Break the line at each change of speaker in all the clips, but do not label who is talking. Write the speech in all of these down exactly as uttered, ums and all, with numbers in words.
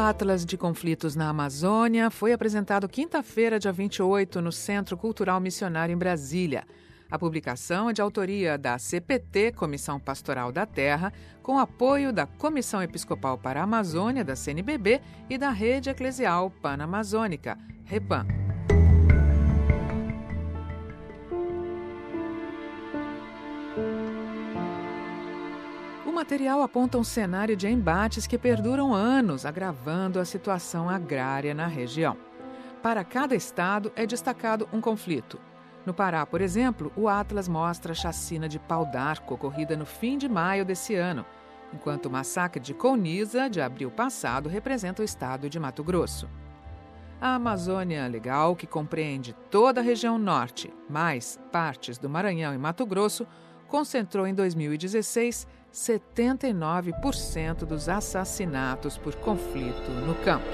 Atlas de Conflitos na Amazônia foi apresentado quinta-feira, dia vinte e oito, no Centro Cultural Missionário em Brasília. A publicação é de autoria da C P T, Comissão Pastoral da Terra, com apoio da Comissão Episcopal para a Amazônia, da C N B B, e da Rede Eclesial Panamazônica, REPAM. O material aponta um cenário de embates que perduram anos, agravando a situação agrária na região. Para cada estado é destacado um conflito. No Pará, por exemplo, o Atlas mostra a chacina de Pau d'Arco, ocorrida no fim de maio desse ano, enquanto o massacre de Colniza, de abril passado, representa o estado de Mato Grosso. A Amazônia Legal, que compreende toda a região norte, mais partes do Maranhão e Mato Grosso, concentrou em dois mil e dezesseis setenta e nove por cento dos assassinatos por conflito no campo.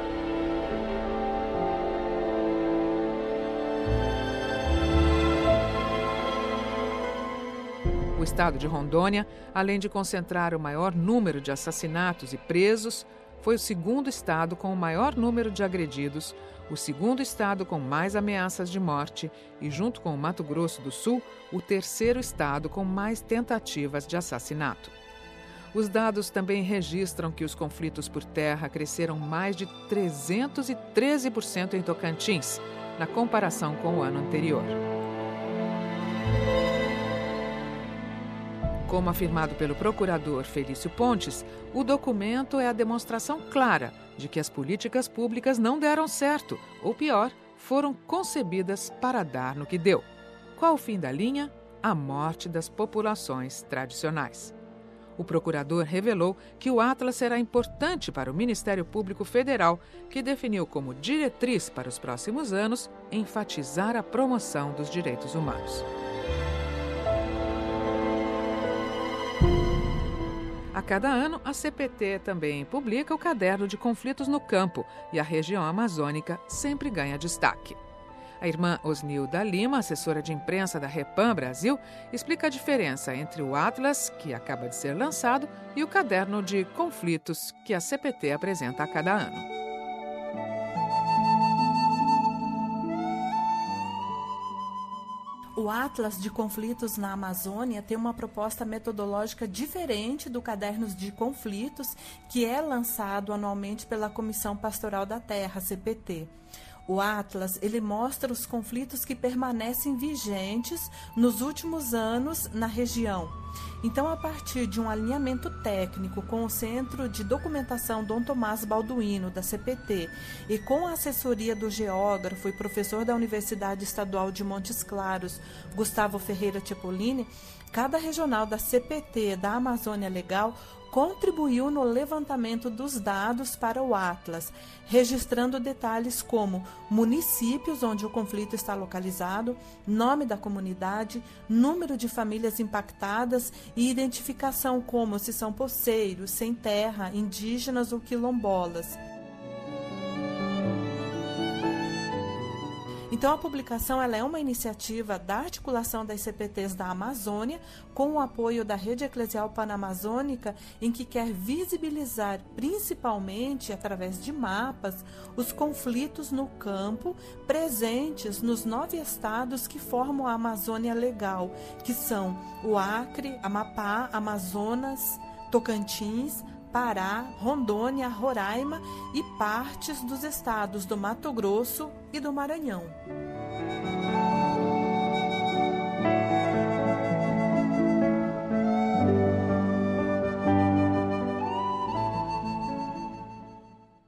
O estado de Rondônia, além de concentrar o maior número de assassinatos e presos, foi o segundo estado com o maior número de agredidos, o segundo estado com mais ameaças de morte e, junto com o Mato Grosso do Sul, o terceiro estado com mais tentativas de assassinato. Os dados também registram que os conflitos por terra cresceram mais de trezentos e treze por cento em Tocantins, na comparação com o ano anterior. Como afirmado pelo procurador Felício Pontes, o documento é a demonstração clara de que as políticas públicas não deram certo, ou pior, foram concebidas para dar no que deu. Qual o fim da linha? A morte das populações tradicionais. O procurador revelou que o Atlas será importante para o Ministério Público Federal, que definiu como diretriz para os próximos anos enfatizar a promoção dos direitos humanos. A cada ano, a C P T também publica o Caderno de Conflitos no Campo e a região amazônica sempre ganha destaque. A irmã Osnilda Lima, assessora de imprensa da REPAM Brasil, explica a diferença entre o Atlas, que acaba de ser lançado, e o Caderno de Conflitos, que a C P T apresenta a cada ano.
O Atlas de Conflitos na Amazônia tem uma proposta metodológica diferente do Cadernos de Conflitos, que é lançado anualmente pela Comissão Pastoral da Terra, C P T. O Atlas, ele mostra os conflitos que permanecem vigentes nos últimos anos na região. Então, a partir de um alinhamento técnico com o Centro de Documentação Dom Tomás Balduino, da C P T, e com a assessoria do geógrafo e professor da Universidade Estadual de Montes Claros, Gustavo Ferreira Cipollini, cada regional da C P T da Amazônia Legal contribuiu no levantamento dos dados para o Atlas, registrando detalhes como municípios onde o conflito está localizado, nome da comunidade, número de famílias impactadas e identificação como se são poceiros, sem terra, indígenas ou quilombolas. Então, a publicação ela é uma iniciativa da articulação das C P Ts da Amazônia, com o apoio da Rede Eclesial Panamazônica, em que quer visibilizar, principalmente através de mapas, os conflitos no campo presentes nos nove estados que formam a Amazônia Legal, que são o Acre, Amapá, Amazonas, Tocantins, Pará, Rondônia, Roraima e partes dos estados do Mato Grosso e do Maranhão.